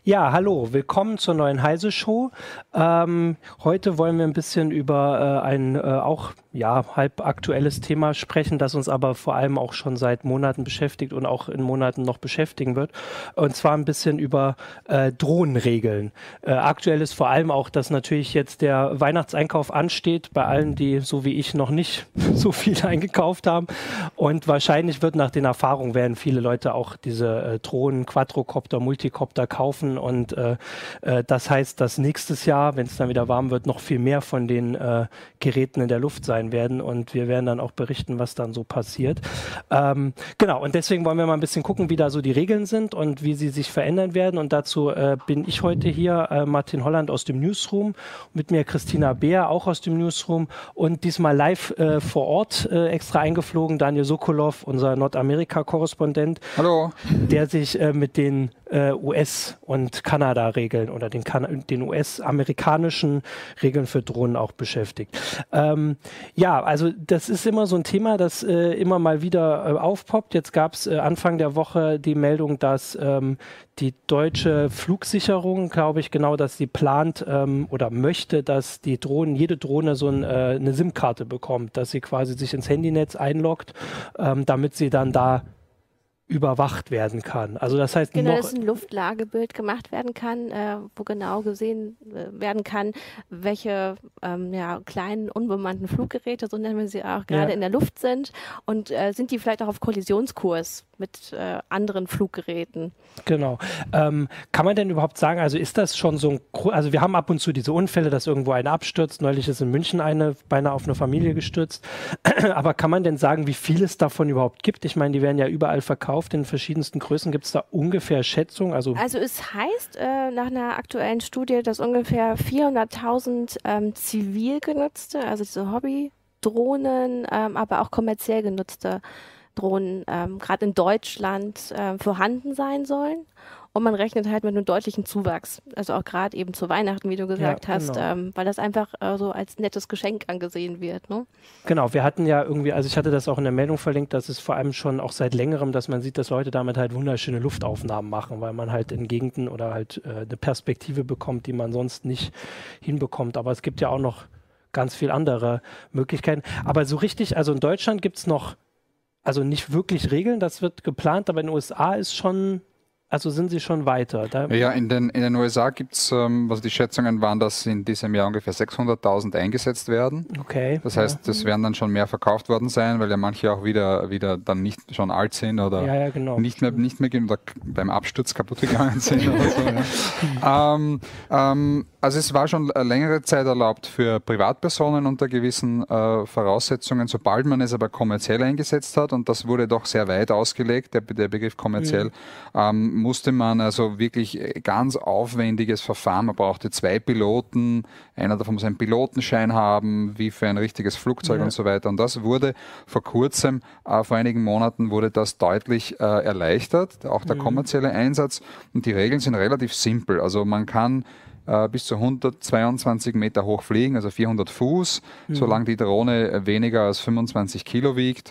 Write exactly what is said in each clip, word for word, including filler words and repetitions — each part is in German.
Ja, hallo, willkommen zur neuen Heise-Show. Ähm, heute wollen wir ein bisschen über äh, ein äh, auch ja, halb aktuelles Thema sprechen, das uns aber vor allem auch schon seit Monaten beschäftigt und auch in Monaten noch beschäftigen wird. Und zwar ein bisschen über äh, Drohnenregeln. Äh, aktuell ist vor allem auch, dass natürlich jetzt der Weihnachtseinkauf ansteht, bei allen, die so wie ich noch nicht so viel eingekauft haben. Und wahrscheinlich wird nach den Erfahrungen, werden viele Leute auch diese äh, Drohnen, Quadrocopter, Multicopter kaufen. Und äh, äh, das heißt, dass nächstes Jahr, wenn es dann wieder warm wird, noch viel mehr von den äh, Geräten in der Luft sein werden. Und wir werden dann auch berichten, was dann so passiert. Ähm, genau, und deswegen wollen wir mal ein bisschen gucken, wie da so die Regeln sind und wie sie sich verändern werden. Und dazu äh, bin ich heute hier, äh, Martin Holland aus dem Newsroom, mit mir Christina Beer, auch aus dem Newsroom, und diesmal live äh, vor Ort äh, extra eingeflogen, Daniel Sokolov, unser Nordamerika-Korrespondent. Hallo. Der sich äh, mit den äh, U S- und Kanada-Regeln oder den, kan den U S-amerikanischen Regeln für Drohnen auch beschäftigt. Ähm, ja, also das ist immer so ein Thema, das äh, immer mal wieder äh, aufpoppt. Jetzt gab es äh, Anfang der Woche die Meldung, dass ähm, die deutsche Flugsicherung, glaube ich, genau, dass sie plant ähm, oder möchte, dass die Drohnen, jede Drohne so ein, äh, eine SIM-Karte bekommt, dass sie quasi sich ins Handynetz einloggt, ähm, damit sie dann da überwacht werden kann. Also das heißt, genau, noch dass ein Luftlagebild gemacht werden kann, äh, wo genau gesehen äh, werden kann, welche ähm, ja, kleinen unbemannten Fluggeräte, so nennen wir sie auch, gerade ja. in der Luft sind, und äh, sind die vielleicht auch auf Kollisionskurs mit äh, anderen Fluggeräten. Genau. Ähm, kann man denn überhaupt sagen, also ist das schon so ein, also wir haben ab und zu diese Unfälle, dass irgendwo eine abstürzt. Neulich ist in München eine beinahe auf eine Familie gestürzt. Aber kann man denn sagen, wie viel es davon überhaupt gibt? Ich meine, die werden ja überall verkauft, in verschiedensten Größen. Gibt es da ungefähr Schätzungen? Also, also es heißt äh, nach einer aktuellen Studie, dass ungefähr vierhunderttausend ähm, zivil genutzte, also diese Hobbydrohnen, ähm, aber auch kommerziell genutzte Drohnen ähm, gerade in Deutschland äh, vorhanden sein sollen. Und man rechnet halt mit einem deutlichen Zuwachs. Also auch gerade eben zu Weihnachten, wie du gesagt ja, hast, genau. ähm, weil das einfach äh, so als nettes Geschenk angesehen wird. Ne? Genau, wir hatten ja irgendwie, also ich hatte das auch in der Meldung verlinkt, dass es vor allem schon auch seit längerem, dass man sieht, dass Leute damit halt wunderschöne Luftaufnahmen machen, weil man halt in Gegenden oder halt äh, eine Perspektive bekommt, die man sonst nicht hinbekommt. Aber es gibt ja auch noch ganz viel andere Möglichkeiten. Aber so richtig, also in Deutschland gibt es noch also nicht wirklich Regeln, das wird geplant, aber in den U S A ist schon, also sind sie schon weiter. Da ja, in den, in den U S A gibt es, ähm, also die Schätzungen waren, dass in diesem Jahr ungefähr sechshunderttausend eingesetzt werden. Okay. Das heißt, ja. das werden dann schon mehr verkauft worden sein, weil ja manche auch wieder, wieder dann nicht schon alt sind oder ja, ja, genau. nicht mehr, nicht mehr gehen oder beim Absturz kaputt gegangen sind oder so. Ja. ähm, ähm, also es war schon längere Zeit erlaubt für Privatpersonen unter gewissen äh, Voraussetzungen, sobald man es aber kommerziell eingesetzt hat, und das wurde doch sehr weit ausgelegt, der, der Begriff kommerziell, mhm. ähm, musste man also wirklich ganz aufwendiges Verfahren, man brauchte zwei Piloten, einer davon muss einen Pilotenschein haben, wie für ein richtiges Flugzeug ja. und so weiter, und das wurde vor kurzem, äh, vor einigen Monaten wurde das deutlich äh, erleichtert, auch der mhm. kommerzielle Einsatz, und die Regeln sind relativ simpel, also man kann bis zu hundertzweiundzwanzig Meter hoch fliegen, also vierhundert Fuß, mhm. solange die Drohne weniger als fünfundzwanzig Kilo wiegt.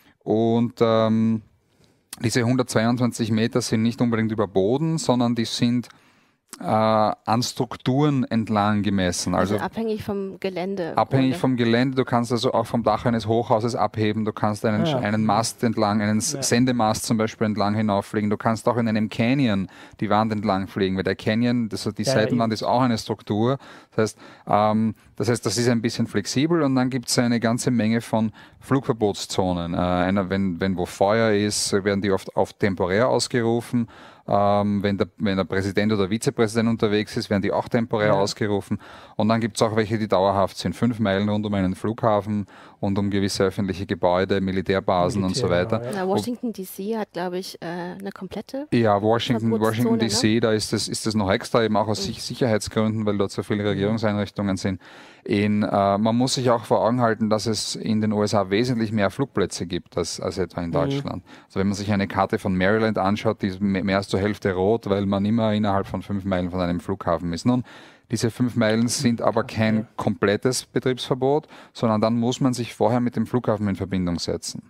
Und ähm, diese hundertzweiundzwanzig Meter sind nicht unbedingt über Boden, sondern die sind äh, an Strukturen entlang gemessen. Also, also abhängig vom Gelände. Abhängig oder? vom Gelände. Du kannst also auch vom Dach eines Hochhauses abheben. Du kannst einen, ja. einen Mast entlang, einen ja. Sendemast zum Beispiel entlang hinauffliegen. Du kannst auch in einem Canyon die Wand entlang fliegen, weil der Canyon, das, die ja, Seitenwand ja. ist auch eine Struktur. Das heißt, ähm, das heißt, das ist ein bisschen flexibel, und dann gibt es eine ganze Menge von Flugverbotszonen. Äh, einer, wenn, wenn wo Feuer ist, werden die oft, oft temporär ausgerufen. Ähm, wenn, der, wenn der Präsident oder Vizepräsident unterwegs ist, werden die auch temporär ja. ausgerufen. Und dann gibt es auch welche, die dauerhaft sind. Fünf Meilen rund um einen Flughafen und um gewisse öffentliche Gebäude, Militärbasen Militär, und so weiter. Ja, ja. Washington D C hat, glaube ich, äh, eine komplette Ja, Washington, Washington D C, ne? da ist das, ist das noch extra, eben auch aus mhm. Sicherheitsgründen, weil dort so viele Regierungseinrichtungen sind. In, äh, man muss sich auch vor Augen halten, dass es in den U S A wesentlich mehr Flugplätze gibt als, als etwa in Deutschland. Mhm. Also wenn man sich eine Karte von Maryland anschaut, die ist mehr als zur Hälfte rot, weil man immer innerhalb von fünf Meilen von einem Flughafen ist. Nun, diese fünf Meilen sind aber kein komplettes Betriebsverbot, sondern dann muss man sich vorher mit dem Flughafen in Verbindung setzen.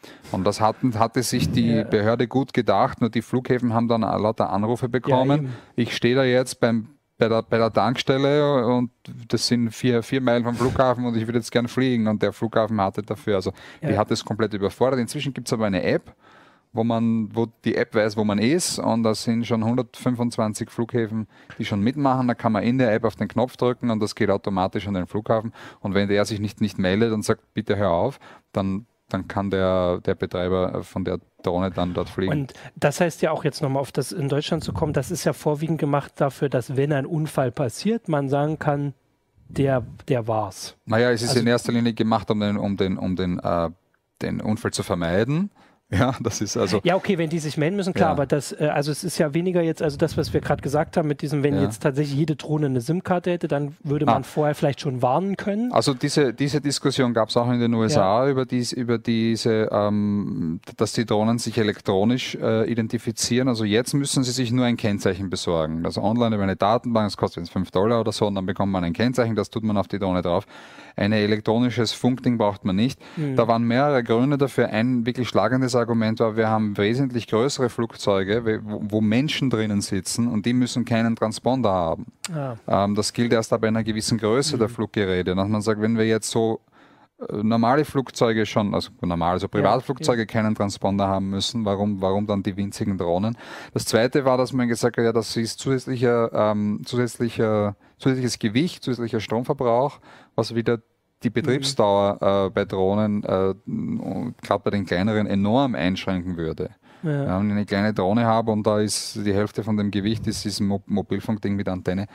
Und das hatten, hatte sich die ja. Behörde gut gedacht, nur die Flughäfen haben dann lauter Anrufe bekommen. Ja, ich stehe da jetzt beim, bei, der, bei der Tankstelle und das sind vier, vier Meilen vom Flughafen und ich würde jetzt gern fliegen und der Flughafen hatte dafür, also ja. die hat es komplett überfordert. Inzwischen gibt es aber eine App, wo man, wo die App weiß, wo man ist, und da sind schon hundertfünfundzwanzig Flughäfen, die schon mitmachen. Da kann man in der App auf den Knopf drücken und das geht automatisch an den Flughafen. Und wenn der sich nicht, nicht meldet und sagt, bitte hör auf, dann, dann kann der, der Betreiber von der Drohne dann dort fliegen. Und das heißt ja auch jetzt nochmal auf das in Deutschland zu kommen, das ist ja vorwiegend gemacht dafür, dass wenn ein Unfall passiert, man sagen kann, der, der war's. Naja, es ist also, in erster Linie gemacht, um den, um den, um den, äh, den Unfall zu vermeiden. Ja, das ist also. Ja, okay, wenn die sich melden müssen, klar, ja. aber das, äh, also es ist ja weniger jetzt, also das, was wir gerade gesagt haben, mit diesem, wenn ja. jetzt tatsächlich jede Drohne eine SIM-Karte hätte, dann würde man ah. vorher vielleicht schon warnen können. Also diese, diese Diskussion gab es auch in den U S A ja. über, dies, über diese, ähm, dass die Drohnen sich elektronisch äh, identifizieren. Also jetzt müssen sie sich nur ein Kennzeichen besorgen. Also online über eine Datenbank, das kostet jetzt fünf Dollar oder so, und dann bekommt man ein Kennzeichen, das tut man auf die Drohne drauf. Ein elektronisches Funkding braucht man nicht. Mhm. Da waren mehrere Gründe dafür. Ein wirklich schlagendes Argument war, wir haben wesentlich größere Flugzeuge, wo, wo Menschen drinnen sitzen und die müssen keinen Transponder haben. Ah. Ähm, das gilt erst ab einer gewissen Größe mhm. der Fluggeräte. Dass man sagt, wenn wir jetzt so äh, normale Flugzeuge schon, also normal, also Privatflugzeuge ja, ja. keinen Transponder haben müssen, warum, warum dann die winzigen Drohnen? Das Zweite war, dass man gesagt hat, ja, das ist zusätzlicher, ähm, zusätzlicher, zusätzliches Gewicht, zusätzlicher Stromverbrauch, was wieder die Betriebsdauer äh, bei Drohnen, äh, gerade bei den kleineren, enorm einschränken würde. Ja. Ja, wenn ich eine kleine Drohne habe und da ist die Hälfte von dem Gewicht, ist dieses Mo- Mobilfunkding mit Antenne.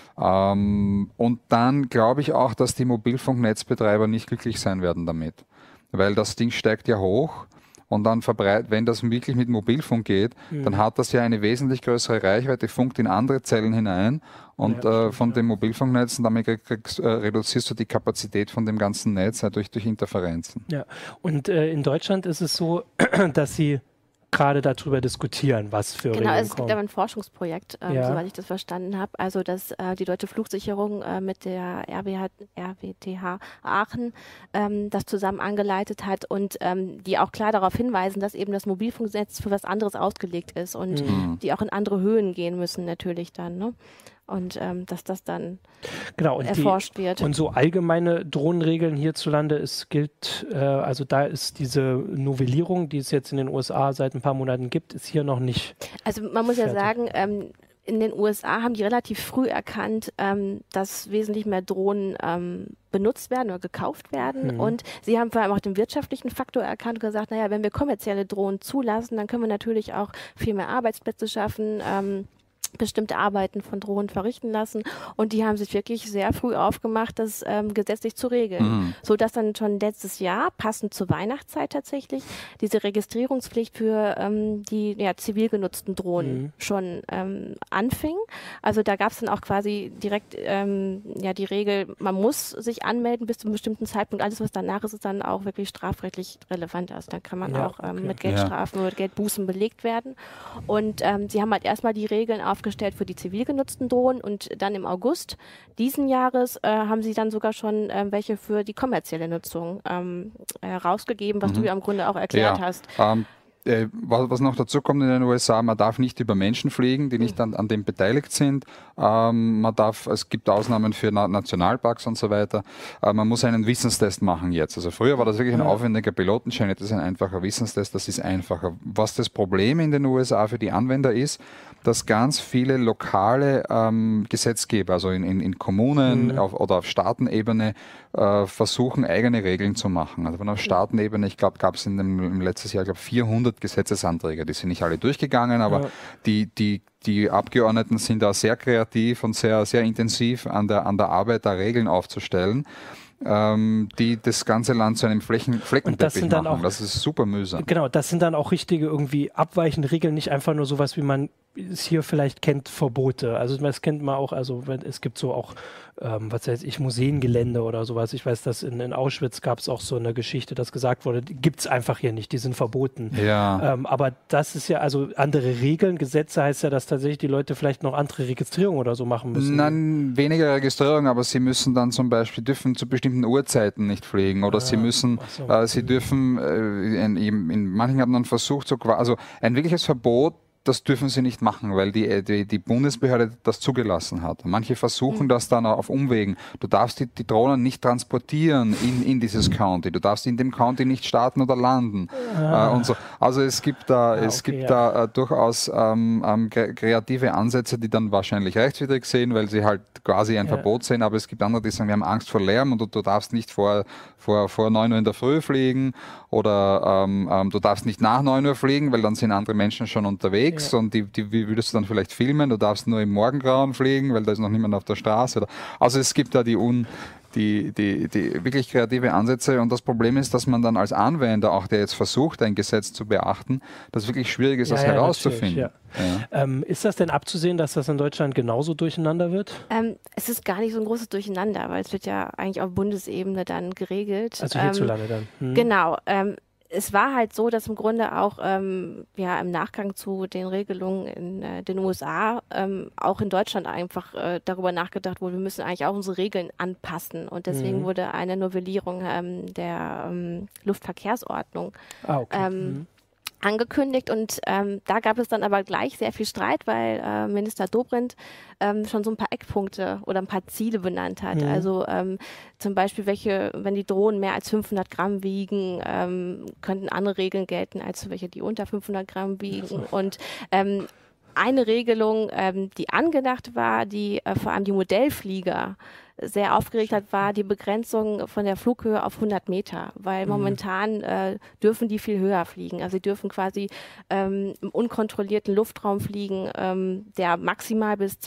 Ähm, und dann glaube ich auch, dass die Mobilfunknetzbetreiber nicht glücklich sein werden damit. Weil das Ding steigt ja hoch. Und dann verbreitet, wenn das wirklich mit Mobilfunk geht, mhm. dann hat das ja eine wesentlich größere Reichweite, funkt in andere Zellen hinein und ja, äh, von ja. den Mobilfunknetzen, damit kriegst, äh, reduzierst du die Kapazität von dem ganzen Netz äh, durch, durch Interferenzen. Ja, und äh, in Deutschland ist es so, dass sie gerade darüber diskutieren, was für Genau, Regelungen es gibt kommen. aber ein Forschungsprojekt, ähm, ja. soweit ich das verstanden habe, also dass äh, die Deutsche Flugsicherung äh, mit der R W T H Aachen ähm, das zusammen angeleitet hat und ähm, die auch klar darauf hinweisen, dass eben das Mobilfunknetz für was anderes ausgelegt ist und mhm. die auch in andere Höhen gehen müssen natürlich dann, ne? Und ähm, dass das dann genau, und erforscht die, wird. Und so allgemeine Drohnenregeln hierzulande, es gilt, äh, also da ist diese Novellierung, die es jetzt in den U S A seit ein paar Monaten gibt, ist hier noch nicht. Also man muss fertig. ja sagen, ähm, in den U S A haben die relativ früh erkannt, ähm, dass wesentlich mehr Drohnen ähm, benutzt werden oder gekauft werden. Mhm. Und sie haben vor allem auch den wirtschaftlichen Faktor erkannt und gesagt, naja, wenn wir kommerzielle Drohnen zulassen, dann können wir natürlich auch viel mehr Arbeitsplätze schaffen, ähm, bestimmte Arbeiten von Drohnen verrichten lassen, und die haben sich wirklich sehr früh aufgemacht, das ähm, gesetzlich zu regeln, mhm. so dass dann schon letztes Jahr, passend zur Weihnachtszeit tatsächlich, diese Registrierungspflicht für ähm, die ja, zivil genutzten Drohnen mhm. schon ähm, anfing. Also da gab es dann auch quasi direkt ähm, ja die Regel, man muss sich anmelden bis zu einem bestimmten Zeitpunkt. Alles, was danach ist, ist dann auch wirklich strafrechtlich relevant. Also da kann man ja, auch ähm, okay. mit Geldstrafen ja. oder Geldbußen belegt werden. Und ähm, sie haben halt erstmal die Regeln auf gestellt für die zivil genutzten Drohnen, und dann im August diesen Jahres äh, haben sie dann sogar schon äh, welche für die kommerzielle Nutzung ähm, äh, rausgegeben, was mhm. du ja im Grunde auch erklärt ja. hast. Um Äh, was, was noch dazu kommt in den U S A, man darf nicht über Menschen fliegen, die nicht an, an dem beteiligt sind. Ähm, man darf, es gibt Ausnahmen für Na- Nationalparks und so weiter. Äh, man muss einen Wissenstest machen jetzt. Also früher war das wirklich ein ja. aufwendiger Pilotenschein, jetzt ist ein einfacher Wissenstest, das ist einfacher. Was das Problem in den U S A für die Anwender ist, dass ganz viele lokale ähm, Gesetzgeber, also in, in, in Kommunen mhm. auf, oder auf Staatenebene, äh, versuchen, eigene Regeln zu machen. Also auf Staatenebene, ich glaube, gab es in dem, im letztes Jahr, ich glaube, vierhundert Gesetzesanträge. Die sind nicht alle durchgegangen, aber ja. die, die, die Abgeordneten sind da sehr kreativ und sehr, sehr intensiv an der, an der Arbeit, da Regeln aufzustellen, ähm, die das ganze Land zu einem Flächen, Fleckenteppich das machen. Auch, das ist super mühsam. Genau, das sind dann auch richtige irgendwie abweichende Regeln, nicht einfach nur sowas, wie man es hier vielleicht kennt, Verbote. Also das kennt man auch, also es gibt so auch, ähm, was weiß ich, Museengelände oder sowas. Ich weiß, dass in, in Auschwitz gab es auch so eine Geschichte, dass gesagt wurde, die gibt es einfach hier nicht, die sind verboten. Ja. Ähm, aber das ist ja, also andere Regeln, Gesetze heißt ja, dass tatsächlich die Leute vielleicht noch andere Registrierung oder so machen müssen. Nein, weniger Registrierung, aber sie müssen dann zum Beispiel, dürfen zu bestimmten bestimmten Uhrzeiten nicht fliegen oder ah, sie müssen, so. äh, sie dürfen, äh, in, in manchen haben dann versucht, so, also ein wirkliches Verbot, das dürfen sie nicht machen, weil die, die, die Bundesbehörde das zugelassen hat. Manche versuchen mhm. das dann auf Umwegen. Du darfst die, die Drohnen nicht transportieren in, in dieses County. Du darfst in dem County nicht starten oder landen. Ah. Äh, und so. Also es gibt da, ah, es okay, gibt ja. da äh, durchaus ähm, ähm, kreative Ansätze, die dann wahrscheinlich rechtswidrig sehen, weil sie halt quasi ein ja. Verbot sehen. Aber es gibt andere, die sagen, wir haben Angst vor Lärm und du, du darfst nicht vor, vor, vor neun Uhr in der Früh fliegen oder ähm, ähm, du darfst nicht nach neun Uhr fliegen, weil dann sind andere Menschen schon unterwegs. Ja. Und die, die wie würdest du dann vielleicht filmen, du darfst nur im Morgengrauen fliegen, weil da ist noch niemand auf der Straße. Oder, also es gibt da die, un, die, die, die wirklich kreative Ansätze und das Problem ist, dass man dann als Anwender, auch der jetzt versucht, ein Gesetz zu beachten, das wirklich schwierig ist, ja, das ja, herauszufinden. Ja. Ja. Ähm, ist das denn abzusehen, dass das in Deutschland genauso durcheinander wird? Ähm, es ist gar nicht so ein großes Durcheinander, weil es wird ja eigentlich auf Bundesebene dann geregelt. Also hierzulande ähm, dann. Hm. Genau. Ähm, Es war halt so, dass im Grunde auch ähm, ja, im Nachgang zu den Regelungen in äh, den U S A ähm, auch in Deutschland einfach äh, darüber nachgedacht wurde, wir müssen eigentlich auch unsere Regeln anpassen. Und deswegen mhm. wurde eine Novellierung ähm, der ähm, Luftverkehrsordnung ah, okay. ähm, mhm. angekündigt und ähm, da gab es dann aber gleich sehr viel Streit, weil äh, Minister Dobrindt ähm, schon so ein paar Eckpunkte oder ein paar Ziele benannt hat. Mhm. Also ähm, zum Beispiel, welche, wenn die Drohnen mehr als fünfhundert Gramm wiegen, ähm, könnten andere Regeln gelten als welche, die unter fünfhundert Gramm wiegen. So. Und ähm, eine Regelung, ähm, die angedacht war, die äh, vor allem die Modellflieger sehr aufgeregt hat, war die Begrenzung von der Flughöhe auf hundert Meter, weil mhm. momentan äh, dürfen die viel höher fliegen. Also sie dürfen quasi ähm, im unkontrollierten Luftraum fliegen, ähm, der maximal bis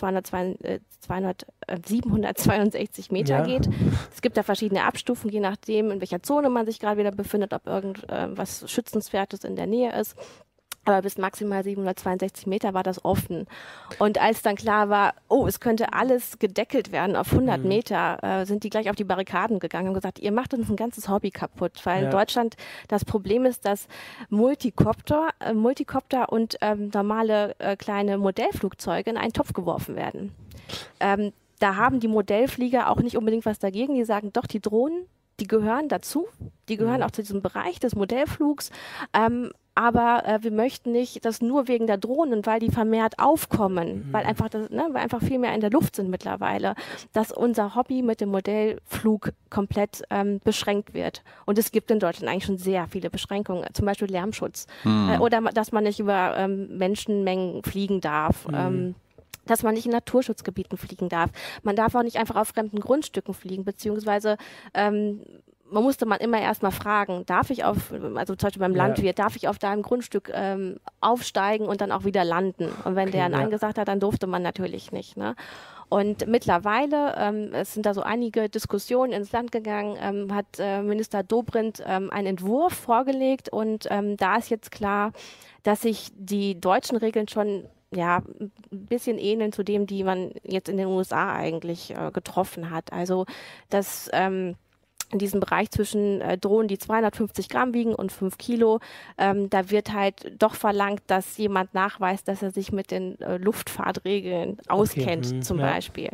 siebenhundertzweiundsechzig Meter ja. geht. Es gibt da verschiedene Abstufungen, je nachdem, in welcher Zone man sich gerade wieder befindet, ob irgendwas äh, Schützenswertes in der Nähe ist. Aber bis maximal siebenhundertzweiundsechzig Meter war das offen. Und als dann klar war, oh, es könnte alles gedeckelt werden auf hundert mhm. Meter, äh, sind die gleich auf die Barrikaden gegangen und gesagt, ihr macht uns ein ganzes Hobby kaputt. Weil ja. in Deutschland das Problem ist, dass Multicopter, äh, Multicopter und ähm, normale äh, kleine Modellflugzeuge in einen Topf geworfen werden. Ähm, da haben die Modellflieger auch nicht unbedingt was dagegen. Die sagen, doch, die Drohnen, die gehören dazu. Die gehören mhm. auch zu diesem Bereich des Modellflugs. Ähm, Aber äh, wir möchten nicht, dass nur wegen der Drohnen, weil die vermehrt aufkommen, mhm. weil einfach das, ne, weil einfach viel mehr in der Luft sind mittlerweile, dass unser Hobby mit dem Modellflug komplett ähm, beschränkt wird. Und es gibt in Deutschland eigentlich schon sehr viele Beschränkungen, zum Beispiel Lärmschutz mhm. äh, oder dass man nicht über ähm, Menschenmengen fliegen darf. Mhm. Ähm, dass man nicht in Naturschutzgebieten fliegen darf. Man darf auch nicht einfach auf fremden Grundstücken fliegen, beziehungsweise ähm, man musste man immer erstmal fragen, darf ich auf, also zum Beispiel beim ja. Landwirt, darf ich auf deinem Grundstück ähm, aufsteigen und dann auch wieder landen? Und wenn okay, der Nein ja. gesagt hat, dann durfte man natürlich nicht. Ne? Und mittlerweile, ähm, es sind da so einige Diskussionen ins Land gegangen, ähm, hat äh, Minister Dobrindt ähm, einen Entwurf vorgelegt und ähm, da ist jetzt klar, dass sich die deutschen Regeln schon ja, ein bisschen ähneln zu dem, die man jetzt in den U S A eigentlich äh, getroffen hat. Also, dass ähm, in diesem Bereich zwischen äh, Drohnen, die zweihundertfünfzig Gramm wiegen und fünf Kilo, ähm, da wird halt doch verlangt, dass jemand nachweist, dass er sich mit den äh, Luftfahrtregeln auskennt, okay. hm, zum ja. Beispiel.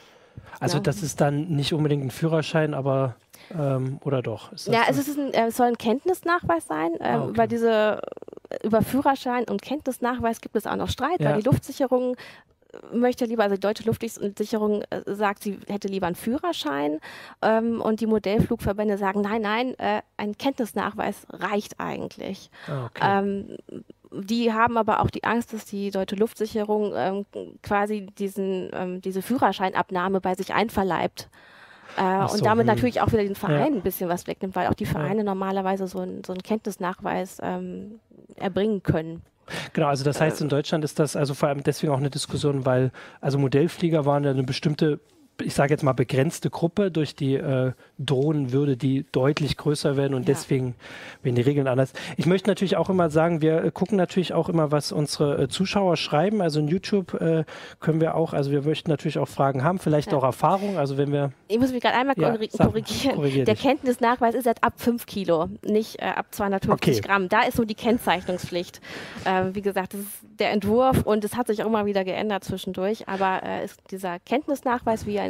Also ja. das ist dann nicht unbedingt ein Führerschein, aber ähm, oder doch? Ist das ja, es, ist ein, äh, es soll ein Kenntnisnachweis sein, äh, ah, okay. weil diese über Führerschein und Kenntnisnachweis gibt es auch noch Streit, ja. weil die Luftsicherung möchte lieber, also die deutsche Luftsicherung äh, sagt, sie hätte lieber einen Führerschein ähm, und die Modellflugverbände sagen, nein, nein, äh, ein Kenntnisnachweis reicht eigentlich. Ah, okay. ähm, die haben aber auch die Angst, dass die deutsche Luftsicherung ähm, quasi diesen, ähm, diese Führerscheinabnahme bei sich einverleibt. Äh, so, und damit hm. natürlich auch wieder den Verein ja. ein bisschen was wegnimmt, weil auch die Vereine ja. normalerweise so, ein, so einen Kenntnisnachweis ähm, erbringen können. Genau, also das heißt, in Deutschland ist das also vor allem deswegen auch eine Diskussion, weil also Modellflieger waren ja eine bestimmte, ich sage jetzt mal begrenzte Gruppe, durch die äh, Drohnen würde die deutlich größer werden und ja. deswegen werden die Regeln anders. Ich möchte natürlich auch immer sagen, wir äh, gucken natürlich auch immer, was unsere äh, Zuschauer schreiben, also in YouTube äh, können wir auch, also wir möchten natürlich auch Fragen haben, vielleicht ja. auch Erfahrungen, also wenn wir... Ich muss mich gerade einmal ja, korri sag, korrigieren. Korrigier Der Kenntnisnachweis ist jetzt ab fünf Kilo, nicht äh, ab zweihundertfünfzig okay. Gramm. Da ist so die Kennzeichnungspflicht. Äh, wie gesagt, das ist der Entwurf und es hat sich auch immer wieder geändert zwischendurch, aber äh, ist dieser Kenntnisnachweis, wie er in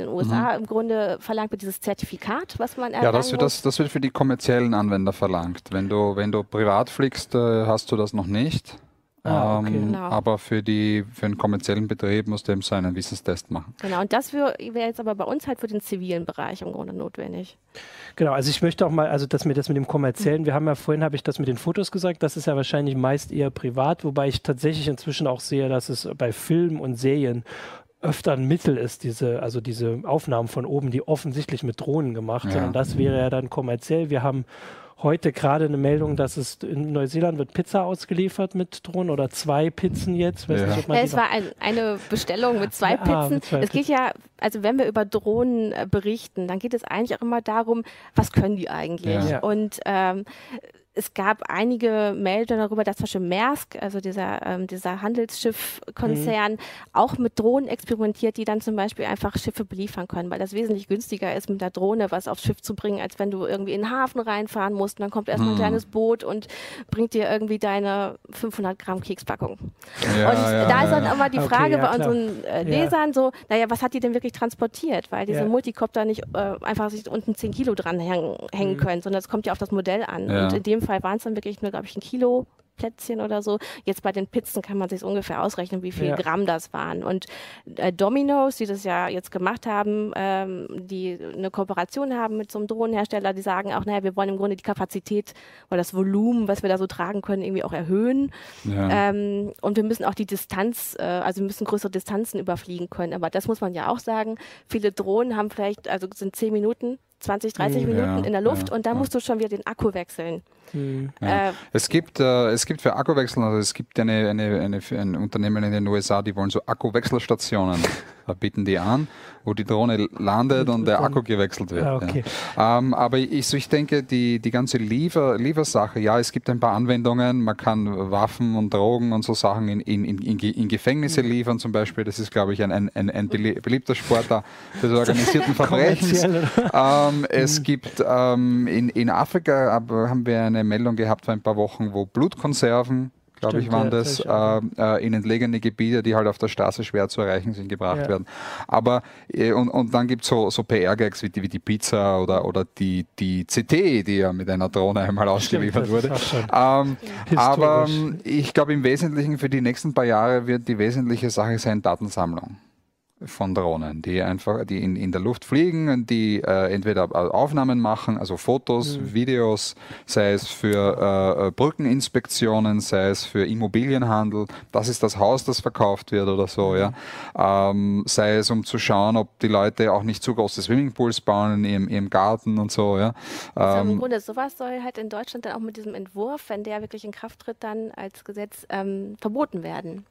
den U S A mhm. im Grunde verlangt wird, dieses Zertifikat, was man erlangen Ja, das wird, muss. das, das wird für die kommerziellen Anwender verlangt. Wenn du, wenn du privat fliegst, äh, hast du das noch nicht. Ah, okay. ähm, genau. Aber für, die, für einen kommerziellen Betrieb musst du eben so einen Wissenstest machen. Genau, und das wäre jetzt aber bei uns halt für den zivilen Bereich im Grunde notwendig. Genau, also ich möchte auch mal, also dass mir das mit dem kommerziellen, wir haben ja vorhin, habe ich das mit den Fotos gesagt, das ist ja wahrscheinlich meist eher privat, wobei ich tatsächlich inzwischen auch sehe, dass es bei Filmen und Serien öfter ein Mittel ist, diese, also diese Aufnahmen von oben, die offensichtlich mit Drohnen gemacht sind. Ja. Und das wäre ja dann kommerziell. Wir haben heute gerade eine Meldung, dass es in Neuseeland wird Pizza ausgeliefert mit Drohnen oder zwei Pizzen jetzt. Weiß ja. nicht, ob man ja, die es war ein, eine Bestellung mit zwei Pizzen. Ah, mit zwei es geht ja, also wenn wir über Drohnen äh, berichten, dann geht es eigentlich auch immer darum, was können die eigentlich? Ja. Und ähm, es gab einige Meldungen darüber, dass zum Beispiel Maersk, also dieser, ähm, dieser Handelsschiffkonzern, mhm. auch mit Drohnen experimentiert, die dann zum Beispiel einfach Schiffe beliefern können, weil das wesentlich günstiger ist, mit der Drohne was aufs Schiff zu bringen, als wenn du irgendwie in den Hafen reinfahren musst und dann kommt erstmal mhm. ein kleines Boot und bringt dir irgendwie deine fünfhundert Gramm Kekspackung. Ja, und ja, da ist ja. dann immer die Frage okay, ja, bei unseren äh, Lesern ja. so, naja, was hat die denn wirklich transportiert? Weil diese ja. Multicopter nicht äh, einfach sich unten zehn Kilo dran hängen, hängen mhm. können, sondern es kommt ja auf das Modell an. Ja. Und in dem Fall waren es dann wirklich nur, glaube ich, ein Kilo Plätzchen oder so. Jetzt bei den Pizzen kann man sich ungefähr ausrechnen, wie viel ja. Gramm das waren. Und äh, Domino's, die das ja jetzt gemacht haben, ähm, die eine Kooperation haben mit so einem Drohnenhersteller, die sagen auch, naja, wir wollen im Grunde die Kapazität oder das Volumen, was wir da so tragen können, irgendwie auch erhöhen. Ja. Ähm, und wir müssen auch die Distanz, äh, also wir müssen größere Distanzen überfliegen können. Aber das muss man ja auch sagen. Viele Drohnen haben vielleicht, also sind zehn Minuten, zwanzig, dreißig Minuten ja, in der Luft ja, und da ja. musst du schon wieder den Akku wechseln. Mhm. Ja. Äh, es gibt äh, es gibt für Akkuwechsel, also es gibt eine, eine, eine, ein Unternehmen in den U S A, die wollen so Akkuwechselstationen, da bieten die an, wo die Drohne landet und, und der Akku gewechselt wird. Ah, okay. ja. ähm, aber ich, so ich denke, die, die ganze Liefer, Liefersache, ja, es gibt ein paar Anwendungen, man kann Waffen und Drogen und so Sachen in, in, in, in Gefängnisse liefern zum Beispiel, das ist, glaube ich, ein, ein, ein, ein beliebter Sport des organisierten Verbrechens. ähm, es gibt ähm, in, in Afrika aber haben wir eine Meldung gehabt vor ein paar Wochen, wo Blutkonserven, glaube ich, waren das, äh, äh, in entlegene Gebiete, die halt auf der Straße schwer zu erreichen sind, gebracht ja. werden. Aber, äh, und, und dann gibt es so, so P R-Gags wie die, wie die Pizza oder, oder die, die C T, die ja mit einer Drohne einmal ausgeliefert Stimmt, wurde. Ähm, aber ich glaube, im Wesentlichen für die nächsten paar Jahre wird die wesentliche Sache sein Datensammlung von Drohnen, die einfach, die in, in der Luft fliegen und die äh, entweder Aufnahmen machen, also Fotos, mhm. Videos, sei es für äh, Brückeninspektionen, sei es für Immobilienhandel, das ist das Haus, das verkauft wird oder so, mhm. ja. Ähm, sei es, um zu schauen, ob die Leute auch nicht zu große Swimmingpools bauen in ihrem, ihrem Garten und so, ja. Also ähm, im Grunde, sowas soll halt in Deutschland dann auch mit diesem Entwurf, wenn der wirklich in Kraft tritt, dann als Gesetz ähm, verboten werden.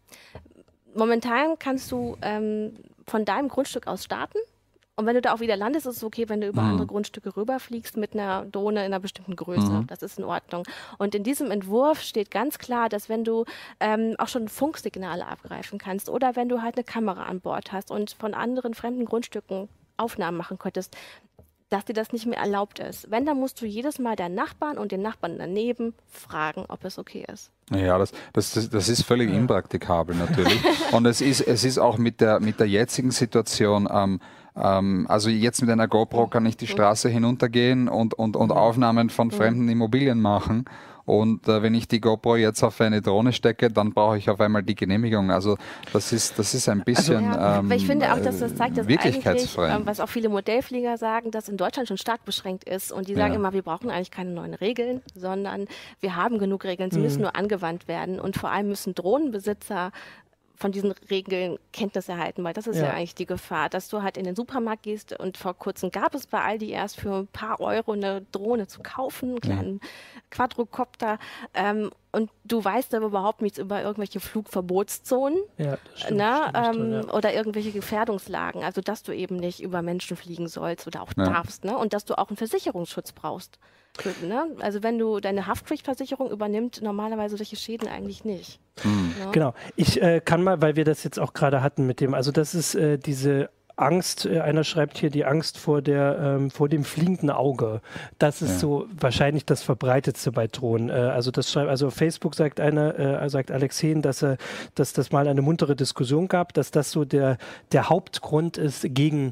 Momentan kannst du ähm, von deinem Grundstück aus starten und wenn du da auch wieder landest, ist es okay, wenn du über mhm. andere Grundstücke rüberfliegst mit einer Drohne in einer bestimmten Größe. Mhm. Das ist in Ordnung. Und in diesem Entwurf steht ganz klar, dass wenn du ähm, auch schon Funksignale abgreifen kannst oder wenn du halt eine Kamera an Bord hast und von anderen fremden Grundstücken Aufnahmen machen könntest, dass dir das nicht mehr erlaubt ist. Wenn, dann musst du jedes Mal deinen Nachbarn und den Nachbarn daneben fragen, ob es okay ist. Ja, das, das, das ist völlig ja. impraktikabel natürlich. Und es ist, es ist auch mit der, mit der jetzigen Situation, ähm, ähm, also jetzt mit einer GoPro kann ich die Straße hinuntergehen und, und, und Aufnahmen von fremden Immobilien machen. Und äh, wenn ich die GoPro jetzt auf eine Drohne stecke, dann brauche ich auf einmal die Genehmigung. Also das ist, das ist ein bisschen also, ja, ähm, ich finde auch, dass das zeigt, dass wirklichkeitsfrei. Eigentlich, ähm, was auch viele Modellflieger sagen, dass in Deutschland schon stark beschränkt ist. Und die sagen ja. immer, wir brauchen eigentlich keine neuen Regeln, sondern wir haben genug Regeln. Sie mhm. müssen nur angewandt werden. Und vor allem müssen Drohnenbesitzer von diesen Regeln Kenntnis erhalten, weil das ist ja. ja eigentlich die Gefahr, dass du halt in den Supermarkt gehst und vor kurzem gab es bei Aldi erst für ein paar Euro eine Drohne zu kaufen, einen kleinen ja. Quadrocopter ähm, und du weißt aber überhaupt nichts über irgendwelche Flugverbotszonen ja, das stimmt, na, stimmt, ähm, stimmt, ja. oder irgendwelche Gefährdungslagen, also dass du eben nicht über Menschen fliegen sollst oder auch ja. darfst, ne? Und dass du auch einen Versicherungsschutz brauchst. Ne? Also wenn du deine Haftpflichtversicherung übernimmt, normalerweise solche Schäden eigentlich nicht. Mhm. Ja? Genau. Ich äh, kann mal, weil wir das jetzt auch gerade hatten mit dem, also das ist äh, diese Angst, äh, einer schreibt hier die Angst vor der ähm, vor dem fliegenden Auge. Das ist ja. so wahrscheinlich das Verbreitetste bei Drohnen. Äh, also das schreibt, also Facebook sagt einer, äh, sagt Alex Hehn, dass er, dass das mal eine muntere Diskussion gab, dass das so der der Hauptgrund ist gegen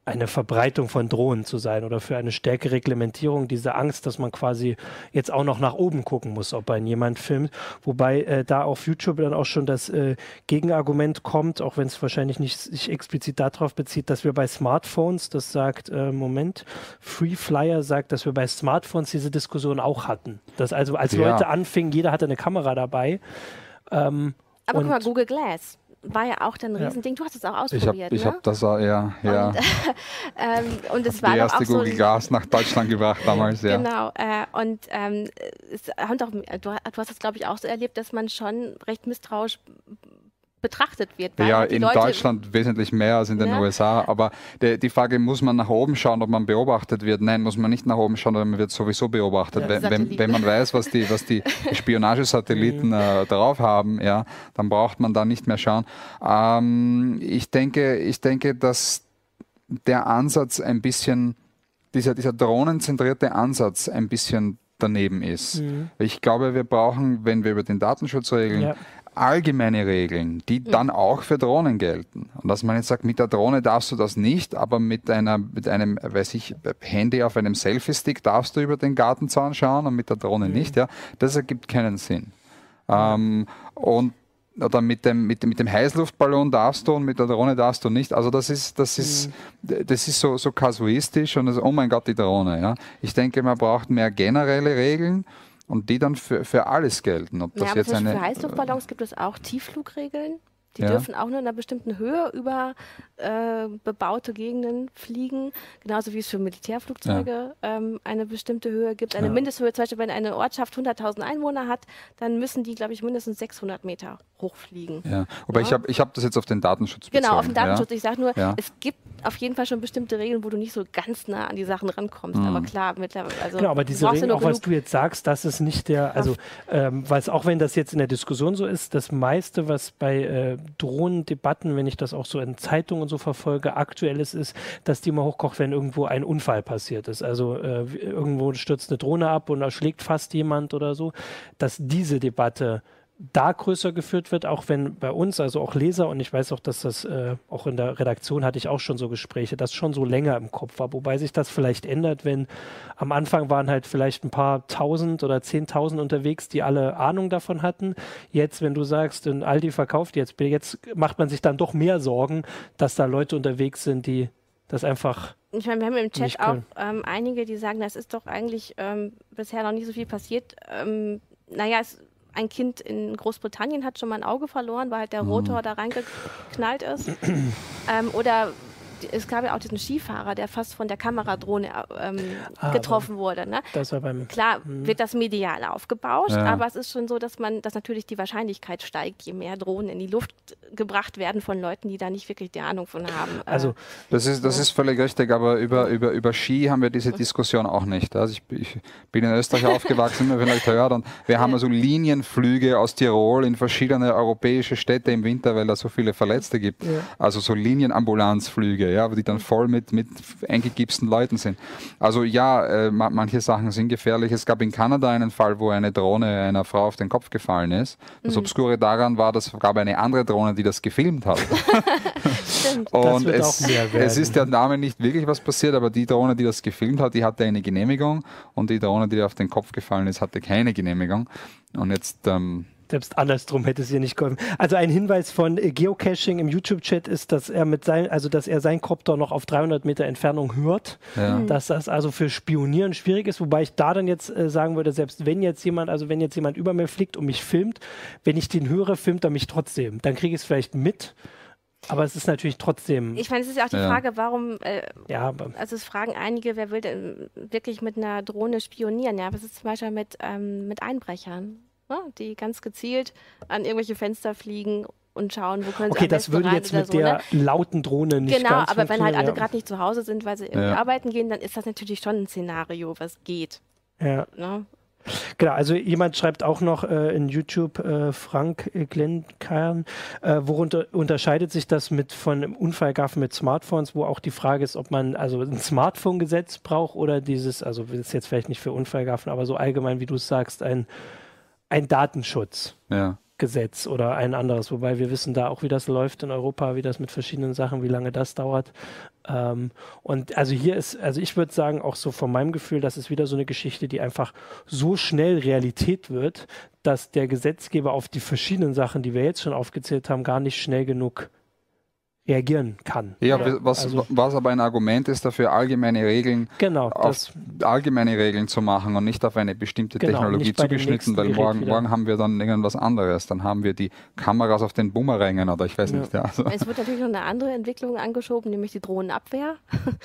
eine Verbreitung von Drohnen zu sein oder für eine stärkere Reglementierung, diese Angst, dass man quasi jetzt auch noch nach oben gucken muss, ob einen jemand filmt. Wobei äh, da auf YouTube dann auch schon das äh, Gegenargument kommt, auch wenn es wahrscheinlich nicht sich explizit darauf bezieht, dass wir bei Smartphones, das sagt, äh, Moment, Free Flyer sagt, dass wir bei Smartphones diese Diskussion auch hatten. Dass also als ja. Leute anfingen, jeder hatte eine Kamera dabei. Ähm, Aber guck mal, Google Glass war ja auch dann ein Ja. Riesending. Du hast es auch ausprobiert, Ich habe ne? hab das auch, ja. ja. Und, ähm, und es die war doch erste auch so Google ein- Glass nach Deutschland gebracht damals, ja. Genau, äh, und ähm, es haben doch, du, du hast das, glaube ich, auch so erlebt, dass man schon recht misstrauisch betrachtet wird. Weil Ja, die in Leute, Deutschland wesentlich mehr als in den Ja. U S A. Aber die, die Frage, muss man nach oben schauen, ob man beobachtet wird? Nein, muss man nicht nach oben schauen, weil man wird sowieso beobachtet. Ja. Wenn, wenn, Satelliten. wenn man weiß, was die, was die Spionagesatelliten äh, drauf haben, ja, dann braucht man da nicht mehr schauen. Ähm, ich denke, ich denke, dass der Ansatz ein bisschen, dieser, dieser drohnenzentrierte Ansatz ein bisschen daneben ist. Mhm. Ich glaube, wir brauchen, wenn wir über den Datenschutz regeln, Ja. allgemeine Regeln, die dann auch für Drohnen gelten. Und dass man jetzt sagt, mit der Drohne darfst du das nicht, aber mit einer, mit einem, weiß ich, Handy auf einem Selfie-Stick darfst du über den Gartenzaun schauen und mit der Drohne Mhm. nicht, ja. Das ergibt keinen Sinn. Ähm, und oder mit dem, mit, dem- mit dem Heißluftballon darfst du und mit der Drohne darfst du nicht. Also das ist, das ist, das ist so, so kasuistisch und das, oh mein Gott, die Drohne. Ja. Ich denke, man braucht mehr generelle Regeln und die dann für, für alles gelten. Ob das ja, aber jetzt zum Beispiel eine, für Heißluftballons gibt es auch Tiefflugregeln. Die Ja. dürfen auch nur in einer bestimmten Höhe über äh, bebaute Gegenden fliegen, genauso wie es für Militärflugzeuge ähm, eine bestimmte Höhe gibt. Eine Ja. Mindesthöhe, zum Beispiel, wenn eine Ortschaft hunderttausend Einwohner hat, dann müssen die, glaube ich, mindestens sechshundert Meter hochfliegen. Ja, aber Ja. ich habe ich hab das jetzt auf den Datenschutz bezogen. Genau, auf den Datenschutz. Ja. Ich sage nur, Ja. es gibt auf jeden Fall schon bestimmte Regeln, wo du nicht so ganz nah an die Sachen rankommst. Mhm. Aber klar, mittlerweile. Also Genau, aber du diese brauchst ja Regeln, nur auch was genug- du jetzt sagst, das ist nicht der, also, ähm, weil es auch wenn das jetzt in der Diskussion so ist, das meiste, was bei äh, Drohnendebatten, wenn ich das auch so in Zeitungen und so verfolge, aktuelles ist, dass die immer hochkocht, wenn irgendwo ein Unfall passiert ist. Also äh, irgendwo stürzt eine Drohne ab und erschlägt fast jemand oder so, dass diese Debatte da größer geführt wird, auch wenn bei uns, also auch Leser, und ich weiß auch, dass das äh, auch in der Redaktion hatte ich auch schon so Gespräche, das schon so länger im Kopf war, wobei sich das vielleicht ändert, wenn am Anfang waren halt vielleicht ein paar Tausend oder Zehntausend unterwegs, die alle Ahnung davon hatten. Jetzt, wenn du sagst, in Aldi verkauft jetzt, jetzt macht man sich dann doch mehr Sorgen, dass da Leute unterwegs sind, die das einfach Ich meine, wir haben im Chat nicht auch können. ähm, einige, die sagen, das ist doch eigentlich ähm, bisher noch nicht so viel passiert. Ähm, naja, es, ein Kind in Großbritannien hat schon mal ein Auge verloren, weil halt der Rotor da reingeknallt ist. ähm, oder die- es gab ja auch diesen Skifahrer, der fast von der Kameradrohne ähm, Ah, getroffen wurde. Ne? das war beim Klar wird das medial aufgebauscht, Ja. aber es ist schon so, dass man, dass natürlich die Wahrscheinlichkeit steigt, je mehr Drohnen in die Luft gebracht werden von Leuten, die da nicht wirklich die Ahnung von haben. Also äh, Das ist, das ist völlig richtig, aber über, über, über Ski haben wir diese Diskussion auch nicht. Also ich, ich bin in Österreich aufgewachsen, wie man vielleicht hört, und wir haben also Linienflüge aus Tirol in verschiedene europäische Städte im Winter, weil da so viele Verletzte gibt. Ja. Also so Linienambulanzflüge, ja, die dann voll mit, mit eingegipsten Leuten sind. Also ja, äh, ma manche Sachen sind gefährlich. Es gab in Kanada einen Fall, wo eine Drohne einer Frau auf den Kopf gefallen ist. Das Obskure daran war, dass es gab eine andere Drohne, die das gefilmt hat. stimmt. Und wird es, auch mehr werden. es ist der Name nicht wirklich was passiert, aber die Drohne, die das gefilmt hat, die hatte eine Genehmigung und die Drohne, die auf den Kopf gefallen ist, hatte keine Genehmigung. Und jetzt, ähm, selbst andersrum hätte es ihr nicht geholfen. Also ein Hinweis von äh, Geocaching im YouTube-Chat ist, dass er mit sein, also dass er sein Kopter noch auf dreihundert Meter Entfernung hört, ja. dass das also für Spionieren schwierig ist, wobei ich da dann jetzt äh, sagen würde, selbst wenn jetzt jemand, also wenn jetzt jemand über mir fliegt und mich filmt, wenn ich den höre, filmt er mich trotzdem. Dann kriege ich es vielleicht mit, aber es ist natürlich trotzdem, Ich meine, es ist ja auch die Ja. Frage, warum, äh, ja, aber also es fragen einige, wer will denn wirklich mit einer Drohne spionieren? Ja, was ist zum Beispiel mit, ähm, mit Einbrechern, ne? Die ganz gezielt an irgendwelche Fenster fliegen und schauen, wo können sie okay, am das besten würde rein jetzt oder mit so, der ne? lauten Drohne nicht Genau, ganz aber wenn halt funktionieren, alle ja. gerade nicht zu Hause sind, weil sie irgendwie Ja. arbeiten gehen, dann ist das natürlich schon ein Szenario, was geht. Ja. Ne? Genau, also jemand schreibt auch noch äh, in YouTube, äh, Frank äh, Glencairn, äh, worunter unterscheidet sich das mit von Unfallgaffen mit Smartphones, wo auch die Frage ist, ob man also ein Smartphone-Gesetz braucht oder dieses, also das ist jetzt vielleicht nicht für Unfallgaffen, aber so allgemein, wie du es sagst, ein, ein Datenschutz. Ja. Gesetz oder ein anderes, wobei wir wissen da auch, wie das läuft in Europa, wie das mit verschiedenen Sachen, wie lange das dauert. Ähm, und also hier ist, also ich würde sagen, auch so von meinem Gefühl, das ist wieder so eine Geschichte, die einfach so schnell Realität wird, dass der Gesetzgeber auf die verschiedenen Sachen, die wir jetzt schon aufgezählt haben, gar nicht schnell genug reagieren kann. Ja, Ja, was, also, was aber ein Argument ist dafür, allgemeine Regeln genau, auf allgemeine Regeln zu machen und nicht auf eine bestimmte genau, Technologie zugeschnitten, weil morgen, morgen haben wir dann irgendwas anderes. Dann haben wir die Kameras auf den Bumerängen oder ich weiß ja. nicht. Ja, also. Es wird natürlich noch eine andere Entwicklung angeschoben, nämlich die Drohnenabwehr.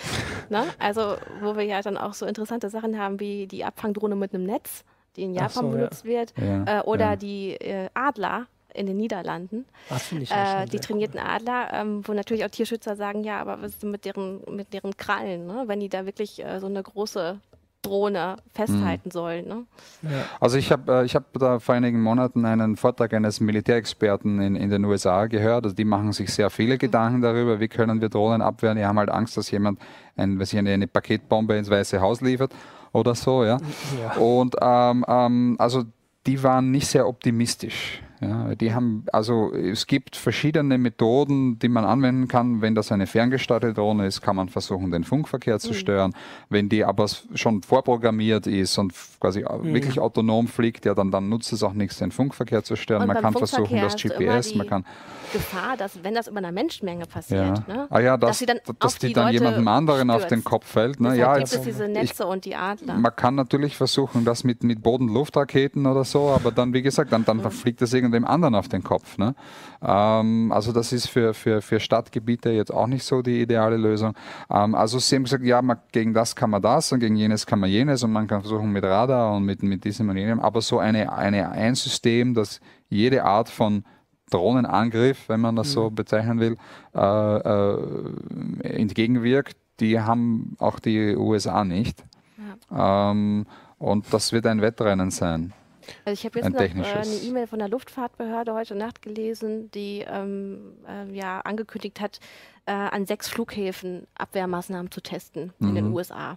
Ne? Also wo wir ja dann auch so interessante Sachen haben wie die Abfangdrohne mit einem Netz, die in Japan so, benutzt ja. wird, ja, äh, oder ja. die äh, Adler in den Niederlanden, Ach, ich äh, die trainierten cool. Adler, ähm, wo natürlich auch Tierschützer sagen, ja, aber was ist denn mit deren, mit deren Krallen, ne? Wenn die da wirklich äh, so eine große Drohne festhalten hm. sollen. Ne? Ja. Also ich habe äh, ich hab da vor einigen Monaten einen Vortrag eines Militärexperten in, in den U S A gehört. Also die machen sich sehr viele mhm. Gedanken darüber, wie können wir Drohnen abwehren. Die haben halt Angst, dass jemand ein, weiß ich, eine, eine Paketbombe ins Weiße Haus liefert oder so. Ja. ja. Und ähm, ähm, also die waren nicht sehr optimistisch. Ja, die haben, also es gibt verschiedene Methoden, die man anwenden kann. Wenn das eine ferngesteuerte Drohne ist, kann man versuchen, den Funkverkehr zu stören. Mhm. Wenn die aber schon vorprogrammiert ist und quasi mhm. wirklich autonom fliegt, ja, dann, dann nutzt es auch nichts, den Funkverkehr zu stören. Und man kann Funkverkehr versuchen, das G P S, man kann Gefahr, dass wenn das über einer Menschenmenge passiert, ja. ne, ah, ja, das, dass, sie dann, dass die, die dann Leute jemandem anderen stürzt. auf den Kopf fällt. Ne? Deshalb Ja, gibt jetzt, es diese Netze ich, und die Adler. Man kann natürlich versuchen, das mit, mit Boden-Luft-Raketen oder so, aber dann, wie gesagt, dann, dann mhm. fliegt das irgendeinem anderen auf den Kopf. Ne? Ähm, also das ist für, für, für Stadtgebiete jetzt auch nicht so die ideale Lösung. Ähm, also sie haben gesagt, ja, man, gegen das kann man das und gegen jenes kann man jenes und man kann versuchen mit Radar und mit, mit diesem und jenem, aber so eine, eine, ein System, das jede Art von Drohnenangriff, wenn man das so bezeichnen will, äh, äh, entgegenwirkt, die haben auch die U S A nicht. Ja. Ähm, und das wird ein Wettrennen sein. Also ich habe jetzt noch äh, eine E-Mail von der Luftfahrtbehörde heute Nacht gelesen, die ähm, äh, ja angekündigt hat, äh, an sechs Flughäfen Abwehrmaßnahmen zu testen mhm. in den U S A.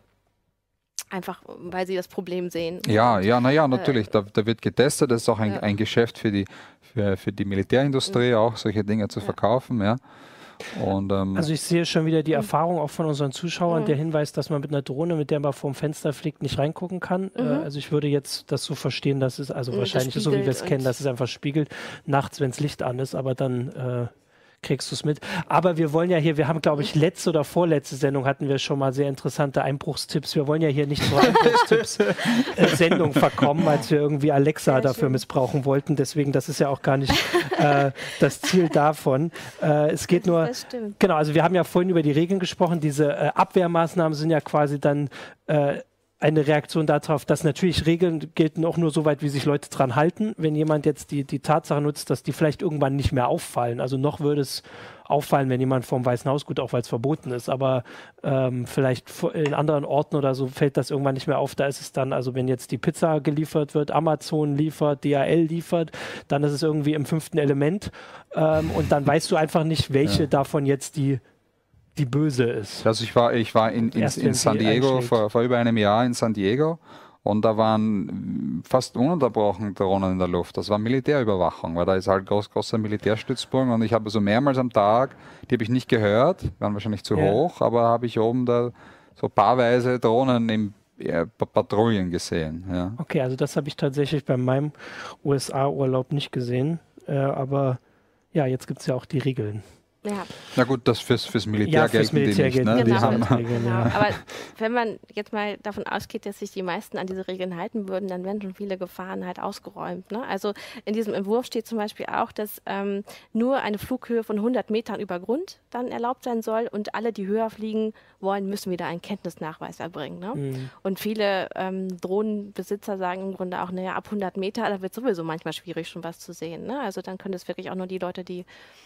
Einfach, weil sie das Problem sehen. Ja, ja, naja, natürlich. Äh, da, da wird getestet. Das ist auch ein, ja. ein Geschäft für die, für, für die Militärindustrie, mhm. auch solche Dinge zu ja. verkaufen. Ja. Und, ähm, also ich sehe schon wieder die mhm. Erfahrung auch von unseren Zuschauern, mhm. der Hinweis, dass man mit einer Drohne, mit der man vorm Fenster fliegt, nicht reingucken kann. Mhm. Äh, also ich würde jetzt das so verstehen, dass es, also mhm, wahrscheinlich ist so, wie wir es kennen, dass es einfach spiegelt, nachts, wenn es Licht an ist, aber dann äh, kriegst du es mit. Aber wir wollen ja hier, wir haben, glaube ich, letzte oder vorletzte Sendung hatten wir schon mal sehr interessante Einbruchstipps. Wir wollen ja hier nicht zur Einbruchstipps-Sendung äh, verkommen, als wir irgendwie Alexa ja, dafür schön. missbrauchen wollten. Deswegen, das ist ja auch gar nicht äh, das Ziel davon. Äh, es geht nur, das stimmt. Genau, also wir haben ja vorhin über die Regeln gesprochen. Diese äh, Abwehrmaßnahmen sind ja quasi dann äh, eine Reaktion darauf, dass natürlich Regeln gelten auch nur so weit, wie sich Leute dran halten. Wenn jemand jetzt die, die Tatsache nutzt, dass die vielleicht irgendwann nicht mehr auffallen. Also noch würde es auffallen, wenn jemand vorm Weißen Haus, gut, auch weil es verboten ist, aber ähm, vielleicht in anderen Orten oder so fällt das irgendwann nicht mehr auf. Da ist es dann, also wenn jetzt die Pizza geliefert wird, Amazon liefert, D H L liefert, dann ist es irgendwie im fünften Element ähm, und dann weißt du einfach nicht, welche ja. davon jetzt die die böse ist. Also ich war, ich war in, in, in San Diego vor, vor über einem Jahr in San Diego und da waren fast ununterbrochen Drohnen in der Luft. Das war Militärüberwachung, weil da ist halt groß, großer Militärstützpunkt und ich habe so mehrmals am Tag, die habe ich nicht gehört, waren wahrscheinlich zu ja. hoch, aber habe ich oben da so paarweise Drohnen im ja, Patrouillen gesehen. Ja. Okay, also das habe ich tatsächlich bei meinem U S A-Urlaub nicht gesehen, äh, aber ja, jetzt gibt es ja auch die Regeln. Ja. Na gut, das fürs, fürs Militär ja, fürs gelten Militär die nicht. Ne? Ne? Genau, die haben genau. Aber wenn man jetzt mal davon ausgeht, dass sich die meisten an diese Regeln halten würden, dann werden schon viele Gefahren halt ausgeräumt. Ne? Also in diesem Entwurf steht zum Beispiel auch, dass ähm, nur eine Flughöhe von hundert Metern über Grund dann erlaubt sein soll und alle, die höher fliegen wollen, müssen wieder einen Kenntnisnachweis erbringen. Ne? Mhm. Und viele ähm, Drohnenbesitzer sagen im Grunde auch, naja, ab hundert Meter, da wird sowieso manchmal schwierig, schon was zu sehen. Ne? Also dann können das wirklich auch nur die Leute, die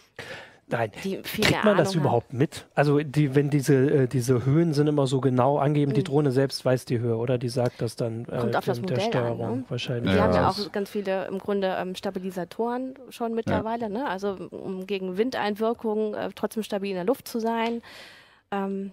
Nein, kriegt man das überhaupt mit? Also die, wenn diese, äh, diese Höhen sind immer so genau angegeben, mhm. die Drohne selbst weiß die Höhe, oder? Die sagt das dann äh, Kommt auf das der Modell Steuerung an, ne? wahrscheinlich. Die ja, haben ja auch ganz viele im Grunde ähm, Stabilisatoren schon mittlerweile, ja. ne? Also um gegen Windeinwirkungen äh, trotzdem stabil in der Luft zu sein. Ähm,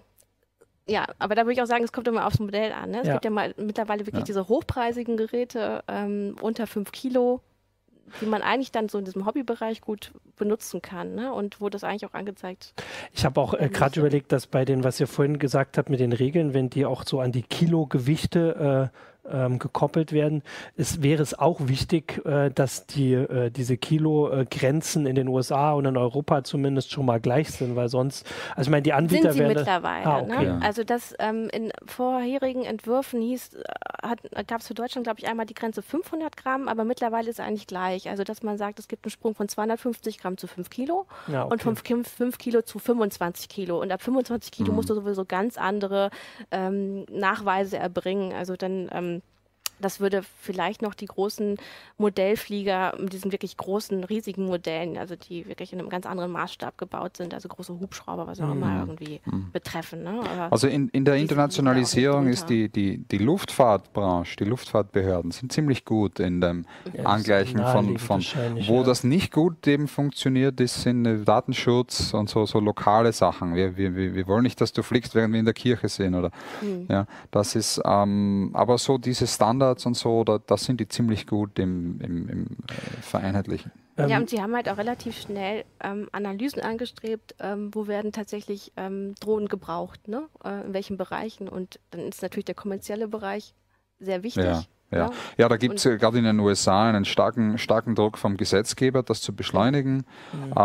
ja, aber da würde ich auch sagen, es kommt immer aufs Modell an. Ne? Es ja. gibt ja mal mittlerweile wirklich ja. diese hochpreisigen Geräte ähm, unter fünf Kilo. die man eigentlich dann so in diesem Hobbybereich gut benutzen kann, ne? Und wo das eigentlich auch angezeigt. Ich habe auch äh, gerade überlegt, dass bei den, was ihr vorhin gesagt habt mit den Regeln, wenn die auch so an die Kilogewichte äh, ähm, gekoppelt werden, es wäre es auch wichtig, äh, dass die äh, diese Kilo-Grenzen äh, in den U S A und in Europa zumindest schon mal gleich sind, weil sonst, also ich meine, die Anbieter sind sie werden mittlerweile. Ah, okay. Ne? Ja. Also das ähm, in vorherigen Entwürfen hieß, gab es für Deutschland, glaube ich, einmal die Grenze fünfhundert Gramm, aber mittlerweile ist es eigentlich gleich. Also dass man sagt, es gibt einen Sprung von zweihundertfünfzig Gramm zu fünf Kilo Ja, okay. und von fünf Kilo zu fünfundzwanzig Kilo. Und ab fünfundzwanzig Kilo Mhm. musst du sowieso ganz andere ähm, Nachweise erbringen. Also dann ähm, das würde vielleicht noch die großen Modellflieger mit diesen wirklich großen, riesigen Modellen, also die wirklich in einem ganz anderen Maßstab gebaut sind, also große Hubschrauber, was auch immer Mhm. irgendwie betreffen. Ne? Aber Also in, in der die sind Internationalisierung da auch ist die, die, die Luftfahrtbranche, die Luftfahrtbehörden sind ziemlich gut in dem Ja, Angleichen das ist von, naheliegend von wahrscheinlich, wo ja. das nicht gut eben funktioniert, ist sind äh, Datenschutz und so, so lokale Sachen. Wir, wir, wir wir wollen nicht, dass du fliegst, während wir in der Kirche sind, oder? Mhm. Ja, das ist, ähm, aber so diese Standards und so, da, das sind die ziemlich gut im, im, im äh, Vereinheitlichen. Ja, Ähm, und sie haben halt auch relativ schnell ähm, Analysen angestrebt, ähm, wo werden tatsächlich ähm, Drohnen gebraucht, ne? Äh, in welchen Bereichen. Und dann ist natürlich der kommerzielle Bereich sehr wichtig. Ja. Ja. ne? ja, da gibt es gerade in den U S A einen starken, starken Druck vom Gesetzgeber, das zu beschleunigen. Mhm.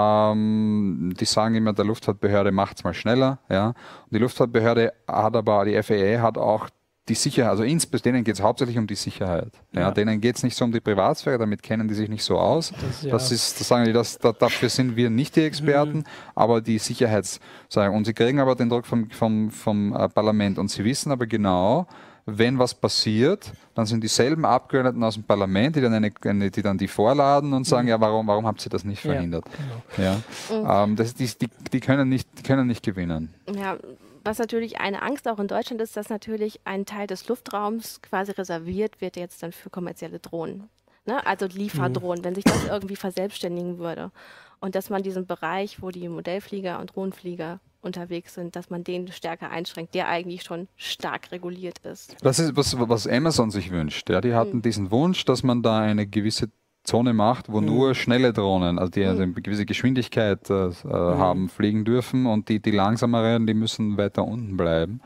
Ähm, die sagen immer, der Luftfahrtbehörde macht es mal schneller. Ja. Und die Luftfahrtbehörde hat aber, die F A A hat auch die Sicherheit, also insbesondere denen geht es hauptsächlich um die Sicherheit. Ja, Ja. Denen geht es nicht so um die Privatsphäre, damit kennen die sich nicht so aus. Das, ja. Das ist, das sagen die, das, da, dafür sind wir nicht die Experten, Mhm. aber die Sicherheits, sagen, und sie kriegen aber den Druck vom, vom, vom äh, Parlament und sie wissen aber genau, wenn was passiert, dann sind dieselben Abgeordneten aus dem Parlament, die dann, eine, eine, die, dann die vorladen und sagen, Mhm. ja, warum, warum habt ihr das nicht Ja, verhindert? genau. Ja. Ähm, das, die, die, die, können nicht, die können nicht gewinnen. Ja, was natürlich eine Angst auch in Deutschland ist, dass natürlich ein Teil des Luftraums quasi reserviert wird jetzt dann für kommerzielle Drohnen. Ne? Also Lieferdrohnen, wenn sich das irgendwie verselbstständigen würde. Und dass man diesen Bereich, wo die Modellflieger und Drohnenflieger unterwegs sind, dass man den stärker einschränkt, der eigentlich schon stark reguliert ist. Das ist, was, was Amazon sich wünscht. Ja, die hatten Mhm. diesen Wunsch, dass man da eine gewisse Zone macht, wo Mhm. nur schnelle Drohnen, also die also eine gewisse Geschwindigkeit äh, Mhm. haben, fliegen dürfen, und die, die langsameren, die müssen weiter unten bleiben.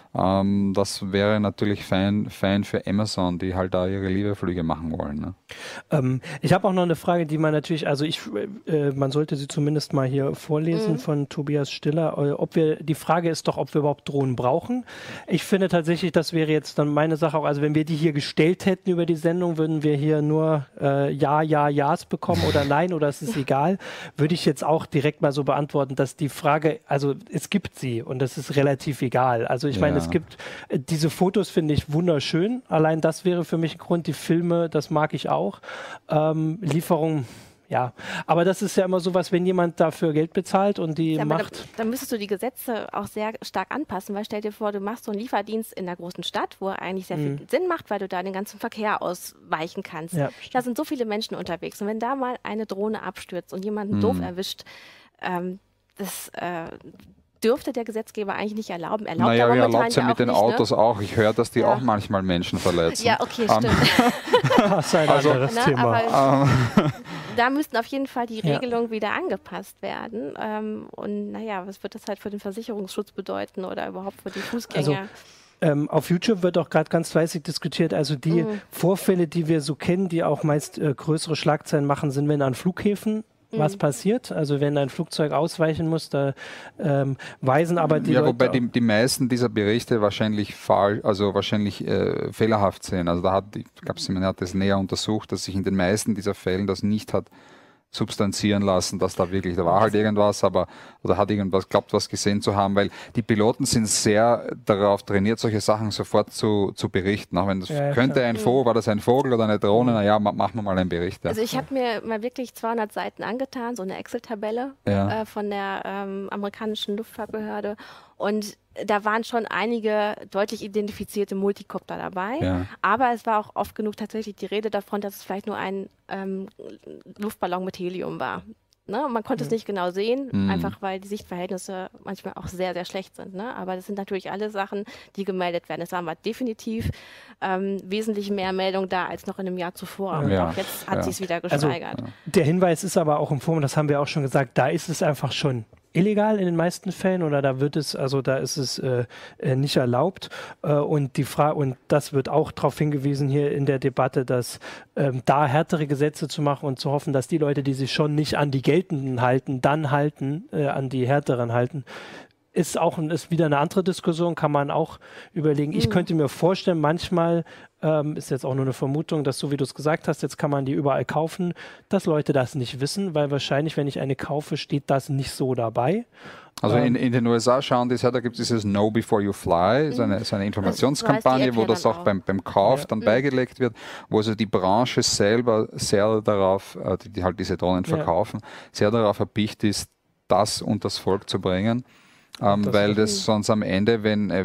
Ähm, das wäre natürlich fein, fein für Amazon, die halt da ihre Liebeflüge machen wollen. Ne? Ähm, ich habe auch noch eine Frage, die man natürlich, also ich, äh, man sollte sie zumindest mal hier vorlesen Mhm. von Tobias Stiller. Äh, ob wir, die Frage ist doch, ob wir überhaupt Drohnen brauchen. Ich finde tatsächlich, das wäre jetzt dann meine Sache auch, also wenn wir die hier gestellt hätten über die Sendung, würden wir hier nur äh, Ja, Ja, Ja's bekommen oder Nein oder es ist egal, würde ich jetzt auch direkt mal so beantworten, dass die Frage, also es gibt sie und das ist relativ egal. Also ich meine, Ja. es gibt äh, diese Fotos, finde ich wunderschön. Allein das wäre für mich ein Grund. Die Filme, das mag ich auch. Ähm, Lieferung, ja. Aber das ist ja immer sowas, wenn jemand dafür Geld bezahlt und die Ja, aber macht. dann, dann müsstest du die Gesetze auch sehr stark anpassen, weil stell dir vor, du machst so einen Lieferdienst in der großen Stadt, wo er eigentlich sehr viel Sinn macht, weil du da den ganzen Verkehr ausweichen kannst. Ja, Da sind so viele Menschen unterwegs und wenn da mal eine Drohne abstürzt und jemanden doof erwischt, ähm, das äh, dürfte der Gesetzgeber eigentlich nicht erlauben. Erlaubt Naja, er er momentan erlaubt es ja ja mit auch den nicht, Autos ne? auch. Ich höre, dass die Ja. auch manchmal Menschen verletzen. Ja, okay, Ähm, stimmt. das ist ein Also- anderes Na, Thema. aber Ähm, da müssten auf jeden Fall die Ja. Regelungen wieder angepasst werden. Ähm, und naja, was wird das halt für den Versicherungsschutz bedeuten oder überhaupt für die Fußgänger? Ähm, auf YouTube wird auch gerade ganz fleißig diskutiert. Also die Mhm. Vorfälle, die wir so kennen, die auch meist äh, größere Schlagzeilen machen, sind, wenn an Flughäfen was passiert. Also wenn ein Flugzeug ausweichen muss, da ähm, weisen aber die ja, Leute wobei auch- die, die meisten dieser Berichte wahrscheinlich fahl, also wahrscheinlich äh, fehlerhaft sind. Also da hat, ich glaube, man hat das näher untersucht, dass sich in den meisten dieser Fällen das nicht hat substanzieren lassen, dass da wirklich, da war halt irgendwas, aber oder hat irgendwas, glaubt was gesehen zu haben, weil die Piloten sind sehr darauf trainiert, solche Sachen sofort zu, zu berichten. Auch wenn das Ja, ja, könnte klar. ein Vogel, war das ein Vogel oder eine Drohne, naja, ma, machen wir mal einen Bericht. Ja. Also ich habe mir mal wirklich zweihundert Seiten angetan, so eine Excel-Tabelle Ja. äh, von der ähm, amerikanischen Luftfahrtbehörde und da waren schon einige deutlich identifizierte Multicopter dabei, Ja. aber es war auch oft genug tatsächlich die Rede davon, dass es vielleicht nur ein ähm, Luftballon mit Helium war. Ne? Man konnte Mhm. es nicht genau sehen, Mhm. einfach weil die Sichtverhältnisse manchmal auch sehr, sehr schlecht sind. Ne? Aber das sind natürlich alle Sachen, die gemeldet werden. Es waren aber definitiv ähm, wesentlich mehr Meldungen da als noch in einem Jahr zuvor. Und Ja. auch jetzt hat Ja. sich es wieder Also, gesteigert. Der Hinweis ist aber auch im Forum, das haben wir auch schon gesagt, da ist es einfach schon illegal in den meisten Fällen oder da wird es, also da ist es äh, äh, nicht erlaubt. Äh, und die Frage, und das wird auch darauf hingewiesen hier in der Debatte, dass ähm, da härtere Gesetze zu machen und zu hoffen, dass die Leute, die sich schon nicht an die geltenden halten, dann halten, äh, an die härteren halten, ist auch ist wieder eine andere Diskussion, kann man auch überlegen. Ich Mhm. könnte mir vorstellen, manchmal ähm, ist jetzt auch nur eine Vermutung, dass so wie du es gesagt hast, jetzt kann man die überall kaufen, dass Leute das nicht wissen, weil wahrscheinlich, wenn ich eine kaufe, steht das nicht so dabei. Also Ähm, in, in den U S A schauen die es her, da gibt es dieses Know Before You Fly, so eine, so eine Informationskampagne, App wo ja das dann auch auch. beim, beim Kauf Ja. dann Mhm. beigelegt wird, wo also die Branche selber sehr darauf, äh, die, die halt diese Drohnen Ja. verkaufen, sehr darauf erpicht ist, das unters Volk zu bringen. Ähm, das weil ist- das sonst am Ende, wenn äh,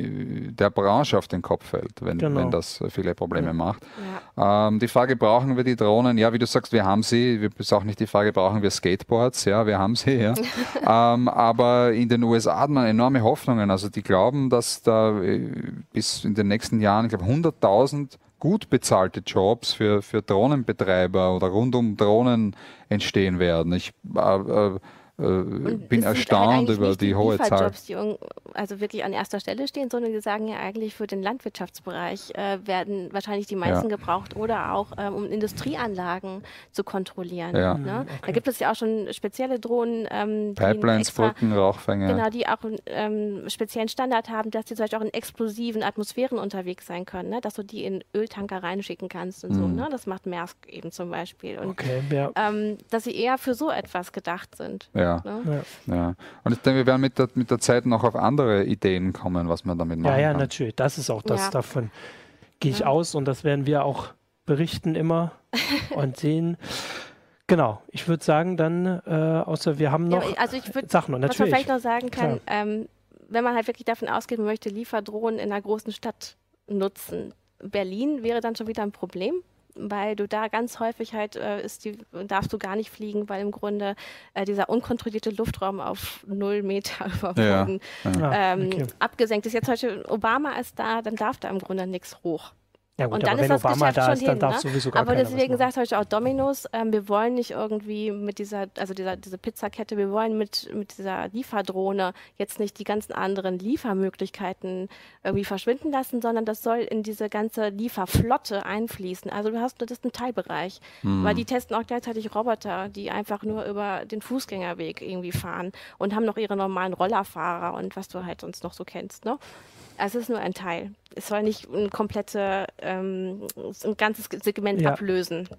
der Branche auf den Kopf fällt, wenn, Genau. wenn das viele Probleme Ja. macht. Ja. Ähm, die Frage, brauchen wir die Drohnen? Ja, wie du sagst, wir haben sie. Wir ist auch nicht die Frage, brauchen wir Skateboards? Ja, wir haben sie, ja. ähm, aber in den U S A hat man enorme Hoffnungen. Also die glauben, dass da äh, bis in den nächsten Jahren, ich glaube, hunderttausend gut bezahlte Jobs für, für Drohnenbetreiber oder rund um Drohnen entstehen werden. Ich äh, äh, äh, Und bin es sind halt erstaunt eigentlich über nicht die hohe Zahl. Lieferjobs, die un- also wirklich an erster Stelle stehen, sondern die sagen ja eigentlich für den Landwirtschaftsbereich äh, werden wahrscheinlich die meisten Ja. gebraucht oder auch ähm, um Industrieanlagen zu kontrollieren. Ja. Ne? Okay. Da gibt es ja auch schon spezielle Drohnen, ähm, die Pipelines, extra, Brücken, Rauchfänge. genau, die auch einen ähm, speziellen Standard haben, dass die zum Beispiel auch in explosiven Atmosphären unterwegs sein können, ne? Dass du die in Öltanker reinschicken kannst und so. Mhm. Ne? Das macht Maersk eben zum Beispiel. Und Okay, ja. ähm, dass sie eher für so etwas gedacht sind. Ja. Ne? Ja. Ja. Und ich denke, wir werden mit der, mit der Zeit noch auf andere Ideen kommen, was man damit machen Ja, ja, kann. natürlich. Das ist auch das, Ja. davon gehe ich Ja. aus und das werden wir auch berichten immer und sehen. Genau, ich würde sagen dann, äh, außer wir haben noch Ja, also ich würd, Sachen und was man natürlich. vielleicht noch sagen kann, Klar. ähm, wenn man halt wirklich davon ausgeht, man möchte Lieferdrohnen in einer großen Stadt nutzen. Berlin wäre dann schon wieder ein Problem, weil du da ganz häufig halt äh, ist die, darfst du gar nicht fliegen, weil im Grunde äh, dieser unkontrollierte Luftraum auf null Meter über Ja. Boden Ah, ähm, okay. abgesenkt ist. Jetzt zum Beispiel Obama ist da, dann darf da im Grunde nichts hoch. Ja gut, Und dann aber ist wenn das Obama Geschäft da schon ist, dann hin, darf ne? sowieso gar Aber keiner deswegen was machen. sagt zum Beispiel auch Domino's, ähm, wir wollen nicht irgendwie mit dieser, also dieser, diese Pizzakette, wir wollen mit, mit dieser Lieferdrohne jetzt nicht die ganzen anderen Liefermöglichkeiten irgendwie verschwinden lassen, sondern das soll in diese ganze Lieferflotte einfließen. Also du hast, das ist ein Teilbereich, Mhm. weil die testen auch gleichzeitig Roboter, die einfach nur über den Fußgängerweg irgendwie fahren und haben noch ihre normalen Rollerfahrer und was du halt sonst noch so kennst, ne? Also es ist nur ein Teil. Es soll nicht ein komplette, ähm, ein ganzes Segment Ja. ablösen.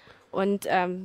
Und ähm,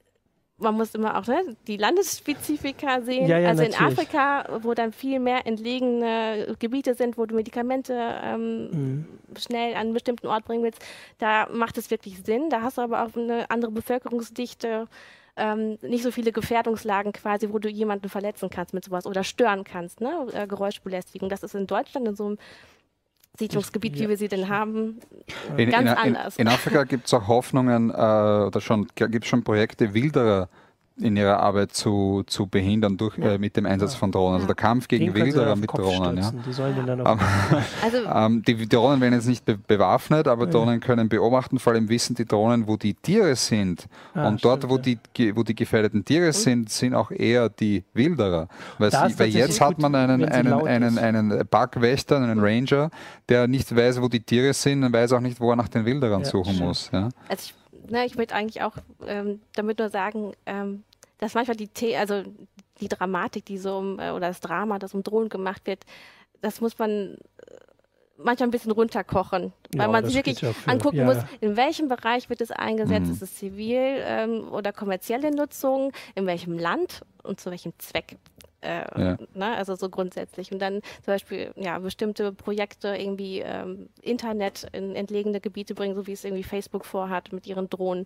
man muss immer auch ne, die Landesspezifika sehen. Ja, ja, also in natürlich. Afrika, wo dann viel mehr entlegene Gebiete sind, wo du Medikamente ähm, Mhm. schnell an einen bestimmten Ort bringen willst, da macht es wirklich Sinn. Da hast du aber auch eine andere Bevölkerungsdichte, ähm, nicht so viele Gefährdungslagen quasi, wo du jemanden verletzen kannst mit sowas oder stören kannst, ne? Äh, Geräuschbelästigung. Das ist in Deutschland in so einem Siedlungsgebiet, Ja. wie wir sie denn haben, In, ganz in, in, anders. in Afrika gibt es auch Hoffnungen, äh, oder schon gibt es schon Projekte, Wilderer in ihrer Arbeit zu, zu behindern durch, Ja. äh, mit dem Einsatz Ja. von Drohnen. Also Ja. der Kampf gegen Den können sie Wilderer auf den mit Kopf Drohnen. Ja. stürzen. Die sollen den dann auf Ähm, Also ähm, die Drohnen werden jetzt nicht be bewaffnet, aber Ja. Drohnen können beobachten, vor allem wissen die Drohnen, wo die Tiere sind. Ah, und dort, stimmt, wo, ja. die, ge- wo die gefährdeten Tiere sind, sind auch eher die Wilderer. Weil, Da sie, ist weil tatsächlich jetzt hat gut, man einen, wenn sie einen, laut einen, ist. einen Parkwächter, einen Ranger, der nicht weiß, wo die Tiere sind und weiß auch nicht, wo er nach den Wilderern Ja, suchen stimmt. muss. Ja. Also ich, ne, ich würde eigentlich auch ähm, damit nur sagen, ähm, dass manchmal die The also die Dramatik, die so um, äh, oder das Drama, das um Drohnen gemacht wird, das muss man äh, manchmal ein bisschen runterkochen, weil Ja, man das sich wirklich geht ja für- angucken ja, muss, ja. in welchem Bereich wird es eingesetzt, Mhm. ist es zivil ähm, oder kommerzielle Nutzung, in welchem Land und zu welchem Zweck. Äh, Ja. ne, also so grundsätzlich. Und dann zum Beispiel ja, bestimmte Projekte irgendwie ähm, Internet in entlegene Gebiete bringen, so wie es irgendwie Facebook vorhat mit ihren Drohnen.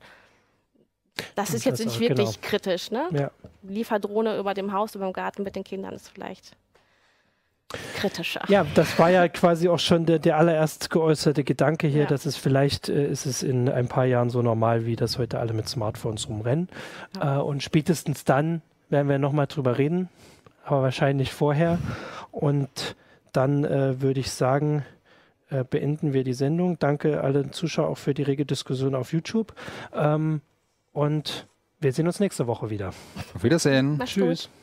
Das ist jetzt Das nicht auch, wirklich genau. kritisch, ne? Ja. Lieferdrohne über dem Haus, über dem Garten mit den Kindern ist vielleicht kritischer. Ja, das war ja quasi auch schon der, der allererst geäußerte Gedanke hier, Ja. dass es vielleicht äh, ist es in ein paar Jahren so normal, wie das heute alle mit Smartphones rumrennen. Ja. Äh, und spätestens dann werden wir nochmal drüber reden, aber wahrscheinlich vorher. Und dann äh, würde ich sagen, äh, beenden wir die Sendung. Danke allen Zuschauern auch für die rege Diskussion auf YouTube. Ähm, und wir sehen uns nächste Woche wieder. Auf Wiedersehen. Mach's Tschüss. gut.